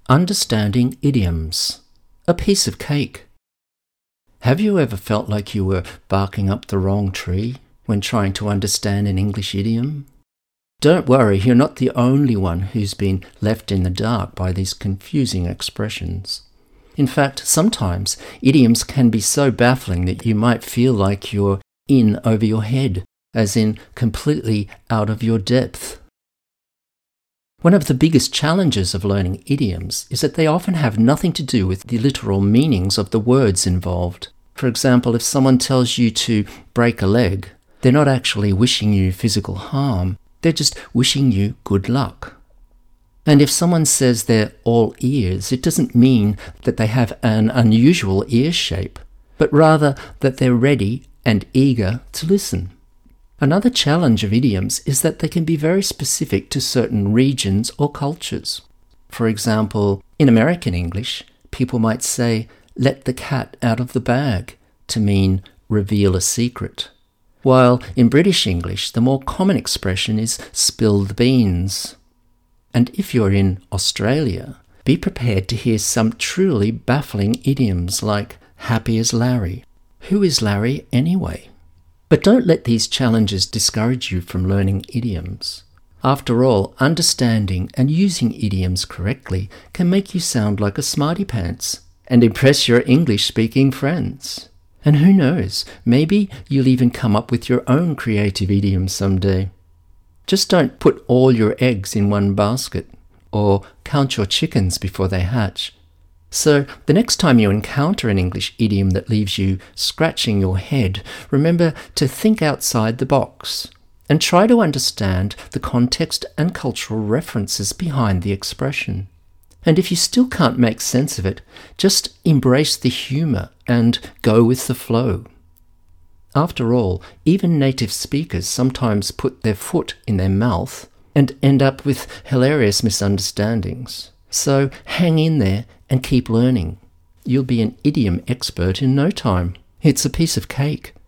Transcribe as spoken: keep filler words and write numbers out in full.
Understanding idioms. A piece of cake. Have you ever felt like you were barking up the wrong tree when trying to understand an English idiom? Don't worry, you're not the only one who's been left in the dark by these confusing expressions. In fact, sometimes idioms can be so baffling that you might feel like you're in over your head, as in completely out of your depth. One of the biggest challenges of learning idioms is that they often have nothing to do with the literal meanings of the words involved. For example, if someone tells you to break a leg, they're not actually wishing you physical harm, they're just wishing you good luck. And if someone says they're all ears, it doesn't mean that they have an unusual ear shape, but rather that they're ready and eager to listen. Another challenge of idioms is that they can be very specific to certain regions or cultures. For example, in American English, people might say, "let the cat out of the bag," to mean reveal a secret. While in British English, the more common expression is spill the beans. And if you're in Australia, be prepared to hear some truly baffling idioms like happy as Larry. Who is Larry anyway? But don't let these challenges discourage you from learning idioms. After all, understanding and using idioms correctly can make you sound like a smarty pants and impress your English-speaking friends. And who knows, maybe you'll even come up with your own creative idiom someday. Just don't put all your eggs in one basket, or count your chickens before they hatch. So, the next time you encounter an English idiom that leaves you scratching your head, remember to think outside the box and try to understand the context and cultural references behind the expression. And if you still can't make sense of it, just embrace the humour and go with the flow. After all, even native speakers sometimes put their foot in their mouth and end up with hilarious misunderstandings. So hang in there and keep learning. You'll be an idiom expert in no time. It's a piece of cake.